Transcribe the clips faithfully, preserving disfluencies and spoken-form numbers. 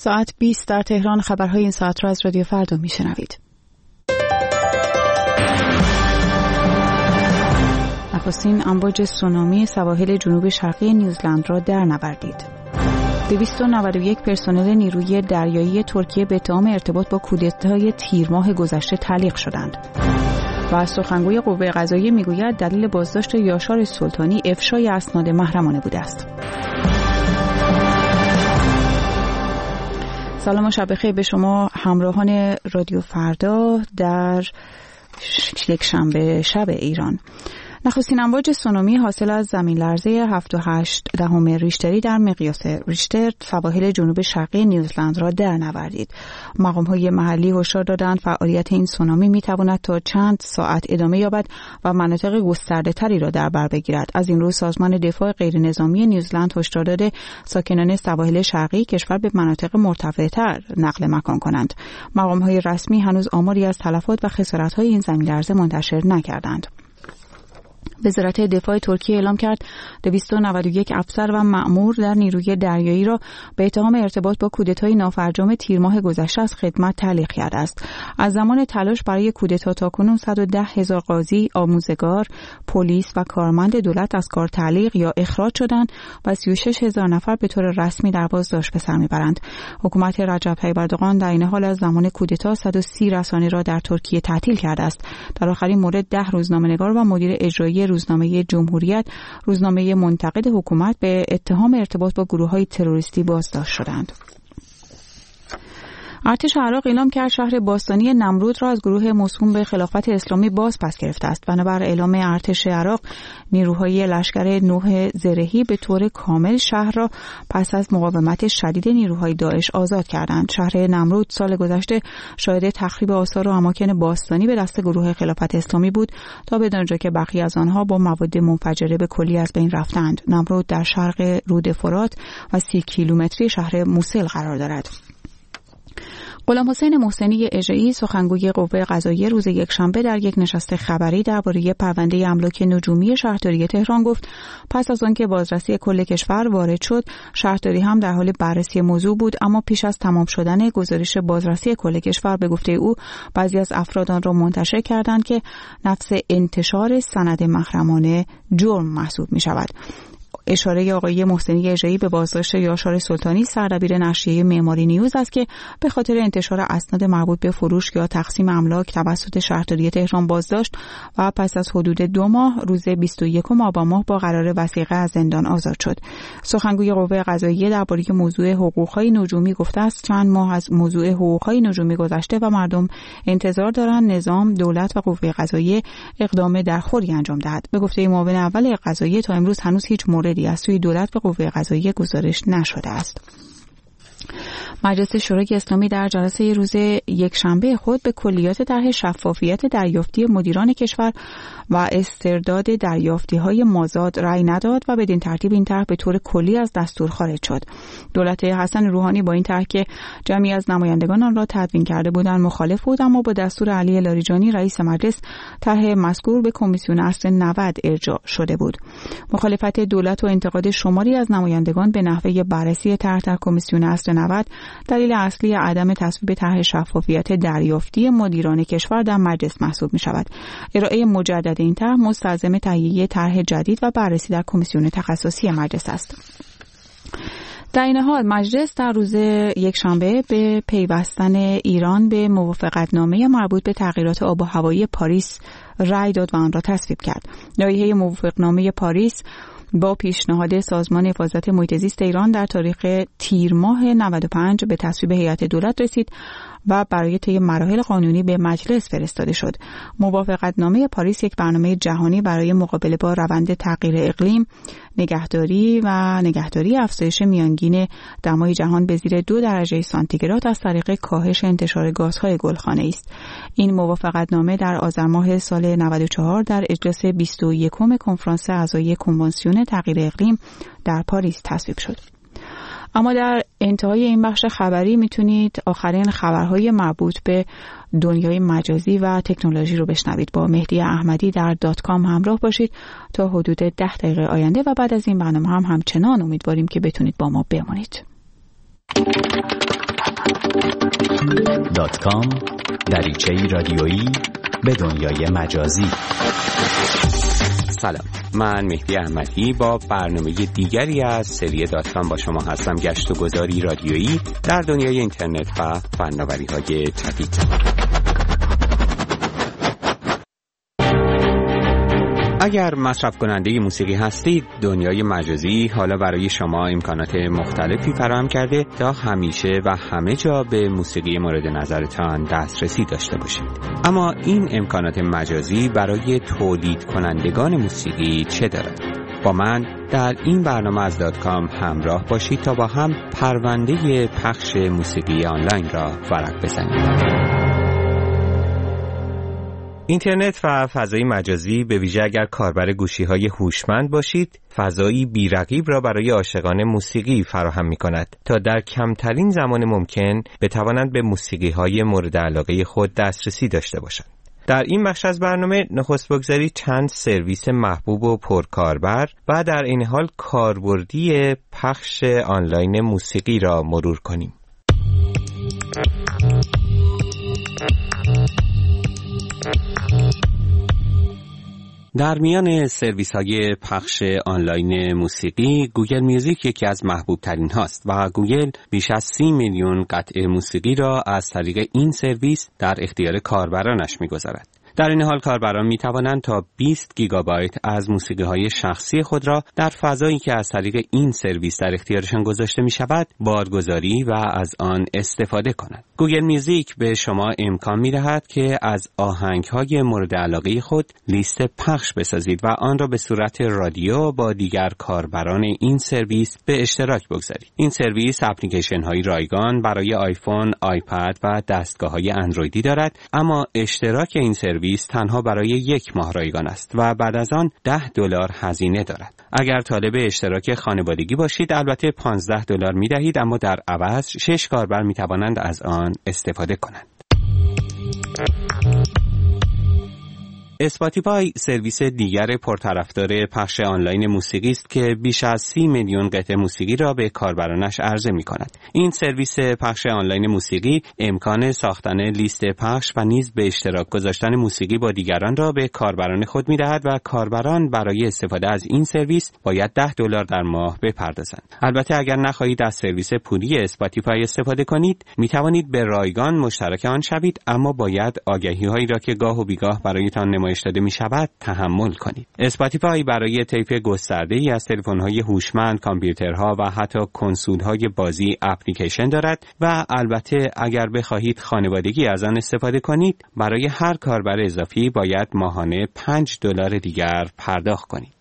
ساعت بیست در تهران. خبرهای این ساعت را از رادیو فردا میشنوید. نخستین امواج سونامی سواحل جنوب شرقی نیوزلند را در نوردید. دویست و نود و یک پرسنل نیروی دریایی ترکیه به اتهام ارتباط با کودتای تیر ماه گذشته تعلیق شدند. و سخنگوی قوه قضاییه میگوید دلیل بازداشت یاشار سلطانی افشای اسناد محرمانه بوده است. سلام و شب بخیر به شما همراهان رادیو فردا در یک شنبه شب ایران. نخستین امواج سونامی حاصل از زمین لرزه هفت و هشت دهم ریشتری در مقیاس ریشتر سواحل جنوب شرقی نیوزلند را در نوردید. مقام‌های محلی هشدار دادند فعالیت این سونامی می‌تواند تا چند ساعت ادامه یابد و مناطق گسترده‌تری را در بر بگیرد. از این رو سازمان دفاع غیرنظامی نیوزلند هشدار داده ساکنان سواحل شرقی کشور به مناطق مرتفع‌تر نقل مکان کنند. مقام‌های رسمی هنوز آماری از تلفات و خسارت‌های این زمین لرزه منتشر نکردند. وزارت دفاع ترکیه اعلام کرد دویست و نود و یک افسر و مأمور در نیروی دریایی را به اتهام ارتباط با کودتای نافرجام تیر ماه گذشته از خدمت تعلیق کرده است. از زمان تلاش برای کودتا تاکنون صد و ده هزار قاضی، آموزگار، پلیس و کارمند دولت از کار تعلیق یا اخراج شدند و سی و شش هزار نفر به طور رسمی در بازداشت به سر میبرند. حکومت رجب طیب اردوغان در این حال از زمان کودتا صد و سی رسانه را در ترکیه تعطیل کرده است. در آخرین مورد ده روزنامه‌نگار و مدیر اجرایی روزنامه جمهوریت، روزنامه منتقد حکومت، به اتهام ارتباط با گروه‌های تروریستی بازداشت شدند. ارتش عراق اعلام کرد شهر باستانی نمرود را از گروه موسوم به خلافت اسلامی باز پس گرفته است. بنابر اعلام ارتش عراق، نیروهای لشکر نوح زرهی به طور کامل شهر را پس از مقاومت شدید نیروهای داعش آزاد کردند. شهر نمرود سال گذشته شاهد تخریب آثار و اماکن باستانی به دست گروه خلافت اسلامی بود تا بدان آنجا که بقیه از آنها با مواد منفجره به کلی از بین رفتند. نمرود در شرق رود فرات و سی کیلومتری شهر موصل قرار دارد. غلام حسین محسنی اژه‌ای سخنگوی قوه قضاییه روز یکشنبه در یک نشست خبری درباره پرونده املاک نجومی شهرداری تهران گفت پس از آنکه بازرسی کل کشور وارد شد، شهرداری هم در حال بررسی موضوع بود، اما پیش از تمام شدن گزارش بازرسی کل کشور به گفته او بعضی از افراد آن را منتشر کردند که نفس انتشار سند محرمانه جرم محسوب می شود. اشاره آقای محسنی اژه‌ای به بازداشت یاشار سلطانی سردبیر نشریه معماری نیوز است که به خاطر انتشار اسناد مربوط به فروش یا تقسیم املاک توسط شهرداری تهران بازداشت و پس از حدود دو ماه روز بیست و یکم آبان ماه با قرار وثیقه از زندان آزاد شد. سخنگوی قوه قضاییه درباره موضوع حقوق‌های نجومی گفته است چند ماه از موضوع حقوق‌های نجومی گذشته و مردم انتظار دارند نظام، دولت و قوه قضاییه اقدام درخوری انجام دهد. به گفته معاون اول قضاییه تا امروز هنوز هیچ موردی از سوی دولت به قوه قضاییه گزارش نشده است. مجلس شورای اسلامی در جلسه روز یکشنبه خود به کلیات طرح شفافیت دریافتی مدیران کشور و استرداد دریافتی‌های مازاد رأی نداد و بدین ترتیب این طرح به طور کلی از دستور خارج شد. دولت حسن روحانی با این طرح که جمعی از نمایندگان آن را تدوین کرده بودند مخالف بود، اما با دستور علی لاریجانی رئیس مجلس طرح مذکور به کمیسیون اصل نود ارجاع شده بود. مخالفت دولت و انتقاد شماری از نمایندگان به نحوه بررسی طرح در کمیسیون اصل نود دلیل اصلی عدم تصویب طرح شفافیت دریافتی مدیران کشور در مجلس محسوب می شود. ارائه مجدد این طرح مستلزم تهیه طرح جدید و بررسی در کمیسیون تخصصی مجلس است. در این حال مجلس در روز یکشنبه به پیوستن ایران به موافقتنامه مربوط به تغییرات آب و هوایی پاریس رأی داد و آن را تصویب کرد. لایحه موافقتنامه پاریس با پیشنهاد سازمان حفاظت محیط زیست ایران در تاریخ تیر ماه نود و پنج به تصویب هیئت دولت رسید و برای طی مراحل قانونی به مجلس فرستاده شد. موافقتنامه پاریس یک برنامه جهانی برای مقابله با روند تغییر اقلیم، نگهداری و نگهداری افزایش میانگین دمای جهان به زیر دو درجه سانتیگراد از طریق کاهش انتشار گازهای گلخانه‌ای است. این موافقتنامه در آذر ماه سال نود و چهار در اجلاس بیست و یکم کنفرانس اعضای کنوانسیون تغییر اقلیم در پاریس تصویب شد. اما در انتهای این بخش خبری میتونید آخرین خبرهای مربوط به دنیای مجازی و تکنولوژی رو بشنوید. با مهدی احمدی در دات کام همراه باشید تا حدود ده دقیقه آینده و بعد از این برنامه هم همچنان امیدواریم که بتونید با ما بمانید. دات کام دریچه‌ای رادیویی به دنیای مجازی. سلام، من مهدی احمدی با برنامه دیگری از سری دات کام با شما هستم. گشت و گذاری رادیویی در دنیای اینترنت و فناوری‌های جدید. اگر مصرف کننده موسیقی هستید، دنیای مجازی حالا برای شما امکانات مختلفی فراهم کرده تا همیشه و همه جا به موسیقی مورد نظرتان دسترسی داشته باشید. اما این امکانات مجازی برای تولید کنندگان موسیقی چه دارد؟ با من در این برنامه از دات کام همراه باشید تا با هم پرونده پخش موسیقی آنلاین را ورق بزنیم. اینترنت و فضای مجازی به ویژه اگر کاربر گوشی‌های هوشمند باشید، فضایی بی‌رقیب را برای عاشقان موسیقی فراهم می‌کند تا در کمترین زمان ممکن بتوانند به موسیقی‌های مورد علاقه خود دسترسی داشته باشند. در این بخش از برنامه نخست بگذارید چند سرویس محبوب و پرکاربر و در این حال کاربردی پخش آنلاین موسیقی را مرور کنیم. در میان سرویس های پخش آنلاین موسیقی، گوگل میوزیک یکی از محبوب ترین هاست و گوگل بیش از سی میلیون قطعه موسیقی را از طریق این سرویس در اختیار کاربرانش میگذارد. در این حال کاربران می توانند تا بیست گیگابایت از موسیقی های شخصی خود را در فضایی که از طریق این سرویس در اختیارشان گذاشته می شود بارگذاری و از آن استفاده کنند. گوگل میوزیک به شما امکان می دهد که از آهنگ های مورد علاقه خود لیست پخش بسازید و آن را به صورت رادیو با دیگر کاربران این سرویس به اشتراک بگذارید. این سرویس اپلیکیشن های رایگان برای آیفون، آیپد و دستگاه های اندرویدی دارد، اما اشتراک این سرویس تنها برای یک ماه رایگان است و بعد از آن ده دلار هزینه دارد. اگر طالب اشتراک خانوادگی باشید البته پانزده دلار می دهید، اما در عوض شش کاربر می توانند از آن استفاده کنند. اسپاتیفای سرویس دیگر پرطرفدار پخش آنلاین موسیقی است که بیش از سی میلیون قطعه موسیقی را به کاربرانش عرضه می کند. این سرویس پخش آنلاین موسیقی امکان ساختن لیست پخش و نیز به اشتراک گذاشتن موسیقی با دیگران را به کاربران خود می دهد و کاربران برای استفاده از این سرویس باید ده دلار در ماه بپردازند. البته اگر نخواهید از سرویس پولی اسپاتیفای استفاده کنید، می توانید به رایگان مشترک آن شوید، اما باید آگهی‌هایی را که گاه و بیگاه برایتان نمایش داده می شود تحمل کنید. اسپاتیفای برای طیف گسترده‌ای از تلفن‌های هوشمند، کامپیوترها و حتی کنسول‌های بازی اپلیکیشن دارد و البته اگر بخواهید خانوادگی از آن استفاده کنید، برای هر کاربر اضافی باید ماهانه پنج دلار دیگر پرداخت کنید.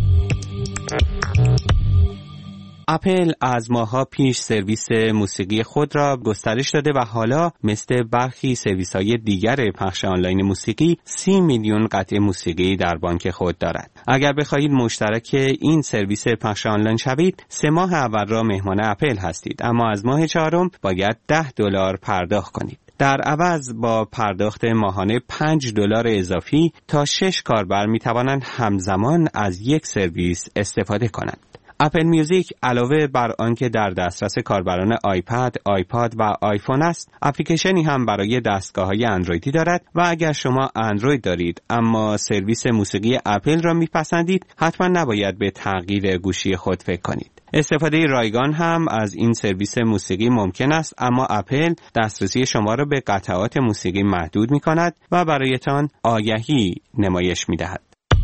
اپل از ماه‌ها پیش سرویس موسیقی خود را گسترش داده و حالا مثل برخی سرویس‌های دیگر پخش آنلاین موسیقی سی میلیون قطعه موسیقی در بانک خود دارد. اگر بخواهید مشترک این سرویس پخش آنلاین شوید، سه ماه اول را مهمان اپل هستید، اما از ماه چهارم باید ده دلار پرداخت کنید. در عوض با پرداخت ماهانه پنج دلار اضافی تا شش کاربر می توانند همزمان از یک سرویس استفاده کنند. اپل میوزیک علاوه بر آنکه در دسترس کاربران آیپد، آیپاد و آیفون است، اپلیکیشنی هم برای دستگاه‌های اندرویدی دارد و اگر شما اندروید دارید اما سرویس موسیقی اپل را میپسندید، حتما نباید به تغییر گوشی خود فکر کنید. استفاده رایگان هم از این سرویس موسیقی ممکن است، اما اپل دسترسی شما را به قطعات موسیقی محدود می‌کند و برایتان آگهی نمایش می‌دهد.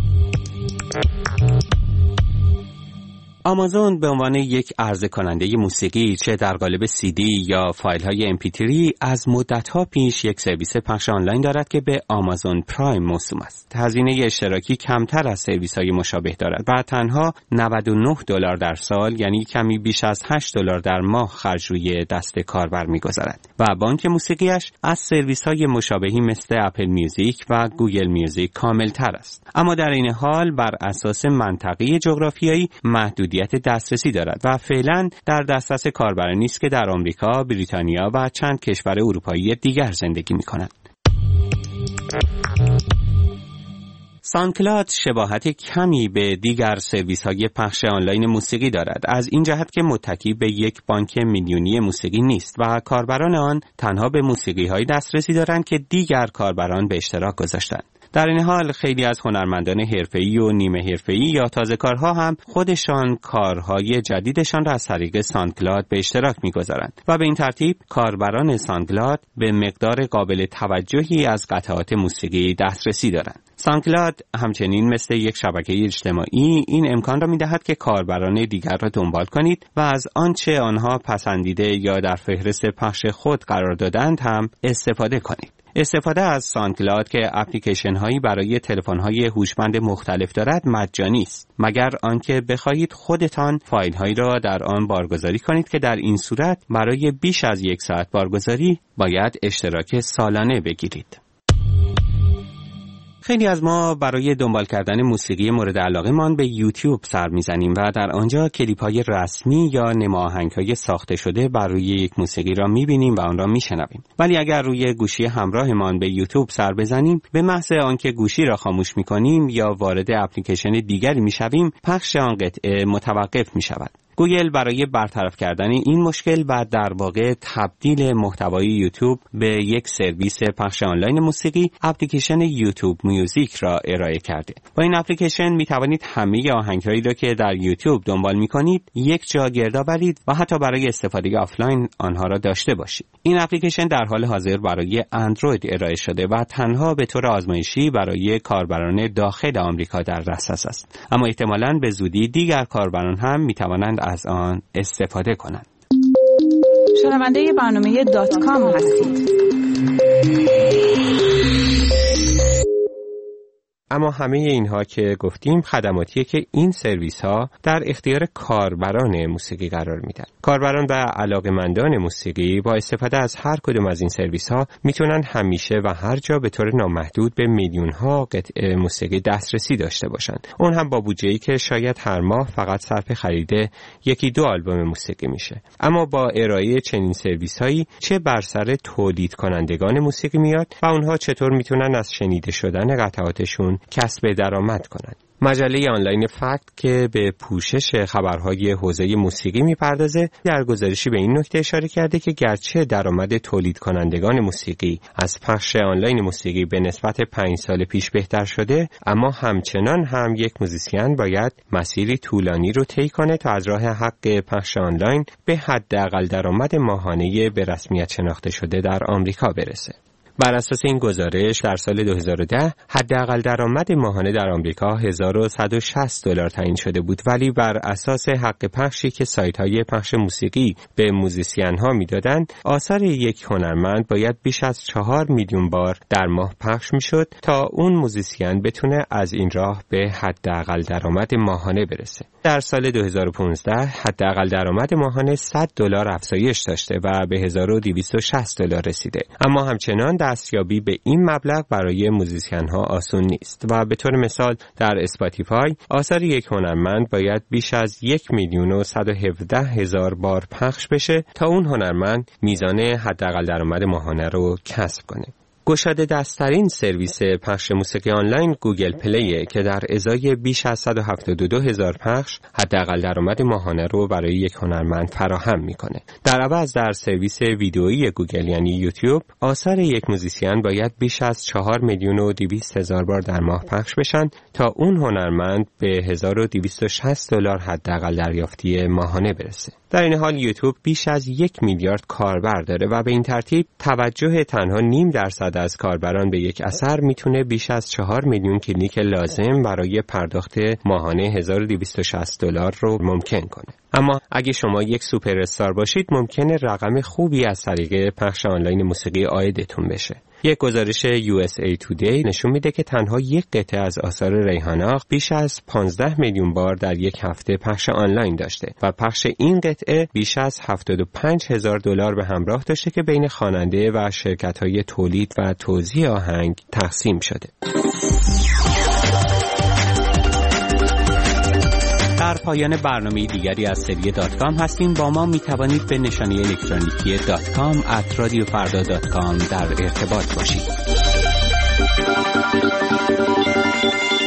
آمازون به عنوان یک عرضه کننده موسیقی چه در قالب سی دی یا فایل های ام پی تری از مدت‌ها پیش یک سرویس پخش آنلاین دارد که به آمازون پرایم موسوم است. هزینه اشتراکی کمتر از سرویس های مشابه دارد و تنها نود و نه دلار در سال، یعنی کمی بیش از هشت دلار در ماه خرج روی دست کاربر می‌گذارد و بانک موسیقیش از سرویس های مشابهی مثل اپل میوزیک و گوگل میوزیک کاملتر است. اما در این حال بر اساس منطقه جغرافیایی محدود دسترسی دارد و فعلا در دسترس کاربرانی است که در آمریکا، بریتانیا و چند کشور اروپایی دیگر زندگی می‌کنند. ساندکلاد شباهت کمی به دیگر سرویس‌های پخش آنلاین موسیقی دارد، از این جهت که متکی به یک بانک میلیونی موسیقی نیست و کاربران آن تنها به موسیقی‌های دسترسی دارند که دیگر کاربران به اشتراک گذاشتند. در این حال خیلی از هنرمندان حرفه‌ای و نیمه حرفه‌ای یا تازه‌کارها هم خودشان کارهای جدیدشان را از طریق ساندکلاد به اشتراک می‌گذارند و به این ترتیب کاربران ساندکلاد به مقدار قابل توجهی از قطعات موسیقی دسترسی دارند. ساندکلاد همچنین مثل یک شبکه اجتماعی این امکان را می‌دهد که کاربران دیگر را دنبال کنید و از آنچه آنها پسندیده یا در فهرست پخش خود قرار دادند هم استفاده کنید. استفاده از ساندکلاد که اپلیکیشن هایی برای تلفن های هوشمند مختلف دارد مجانی است، مگر آنکه بخواهید خودتان فایل هایی را در آن بارگذاری کنید که در این صورت برای بیش از یک ساعت بارگذاری باید اشتراک سالانه بگیرید. خیلی از ما برای دنبال کردن موسیقی مورد علاقه‌مان به یوتیوب سر می‌زنیم و در آنجا کلیپ‌های رسمی یا نماآهنگ‌های ساخته شده برای یک موسیقی را می‌بینیم و آن را می‌شنویم. ولی اگر روی گوشی همراهمان به یوتیوب سر بزنیم، به محض آنکه گوشی را خاموش می‌کنیم یا وارد اپلیکیشن دیگری می‌شویم، پخش آن قطعه متوقف می‌شود. گوگل برای برطرف کردن این مشکل و در واقع تبدیل محتوای یوتیوب به یک سرویس پخش آنلاین موسیقی، اپلیکیشن یوتیوب میوزیک را ارائه کرده. با این اپلیکیشن می توانید همه آهنگ‌هایی را که در یوتیوب دنبال می کنید یک جا گرد آورید و حتی برای استفاده آفلاین آنها را داشته باشید. این اپلیکیشن در حال حاضر برای اندروید ارائه شده و تنها به طور آزمایشی برای کاربران داخل آمریکا در دسترس است، اما احتمالاً به زودی دیگر کاربران هم می توانند از آن استفاده کنند. شنونده برنامه دات کام هستید. اما همه اینها که گفتیم خدماتیه که این سرویس ها در اختیار کاربران موسیقی قرار میدن. کاربران و علاقه‌مندان موسیقی با استفاده از هر کدوم از این سرویس ها میتونن همیشه و هر جا به طور نامحدود به میلیون ها قطعه موسیقی دسترسی داشته باشند. اون هم با بودجه‌ای که شاید هر ماه فقط صرف خرید یکی دو آلبوم موسیقی میشه. اما با ارائه چنین سرویس هایی چه بر سر تولید کنندگان موسیقی میاد و اونها چطور میتونن از شنیده شدن قطعاتشون کسب درآمد کنند. مجله آنلاین فکت که به پوشش خبرهای حوزه موسیقی میپردازه در گزارشی به این نکته اشاره کرده که گرچه درآمد تولید کنندگان موسیقی از پخش آنلاین موسیقی به نسبت پنج سال پیش بهتر شده، اما همچنان هم یک موزیسین باید مسیری طولانی رو طی کنه تا از راه حق پخش آنلاین به حداقل درآمد ماهانه به رسمیت شناخته شده در آمریکا برسه. بر اساس این گزارش در سال دو هزار و ده حداقل درآمد ماهانه در آمریکا هزار و صد و شصت دلار تعیین شده بود، ولی بر اساس حق پخشی که سایت‌های پخش موسیقی به موزیسین‌ها میدادند، آثار یک هنرمند باید بیش از چهار میلیون بار در ماه پخش میشد تا اون موزیسین بتونه از این راه به حداقل درآمد ماهانه برسه. در سال دو هزار و پانزده حداقل درآمد ماهانه صد دلار افزایش داشته و به هزار و دویست و شصت دلار رسیده، اما همچنان دستیابی به این مبلغ برای موزیسین‌ها آسون نیست و به طور مثال در اسپاتیفای آثار یک هنرمند باید بیش از یک میلیون و صد و هفده هزار بار پخش بشه تا اون هنرمند میزان حداقل درآمد ماهانه رو کسب کنه. گشاده دست‌ترین سرویس پخش موسیقی آنلاین گوگل پلی که در ازای بیش از صد و هفتاد و دو هزار پخش حداقل درآمد ماهانه رو برای یک هنرمند فراهم میکنه. در عوض در سرویس ویدئویی گوگل یعنی یوتیوب آثار یک موزیسین باید بیش از چهار میلیون و دویست هزار بار در ماه پخش بشن تا اون هنرمند به هزار و دویست و شصت دلار حداقل دریافتی ماهانه برسه. در این حال یوتیوب بیش از یک میلیارد کاربر داره و به این ترتیب توجه تنها نیم درصد از کاربران به یک اثر میتونه بیش از چهار میلیون کلیک لازم برای پرداخت ماهانه هزار و دویست و شصت دلار رو ممکن کنه. اما اگه شما یک سوپر استار باشید ممکنه رقم خوبی از طریق پخش آنلاین موسیقی عایدتون بشه. یک گزارش یو اس ای تودی نشون میده که تنها یک قطعه از آثار ریحانا بیش از پانزده میلیون بار در یک هفته پخش آنلاین داشته و پخش این قطعه بیش از هفتاد و پنج هزار دلار به همراه داشته که بین خواننده و شرکت‌های تولید و توزیع آهنگ تقسیم شده. در پایان برنامه دیگری از سری دات کام هستیم. با ما می توانید به نشانی الکترونیکی دات کام ات رادیو فردا دات کام در ارتباط باشید.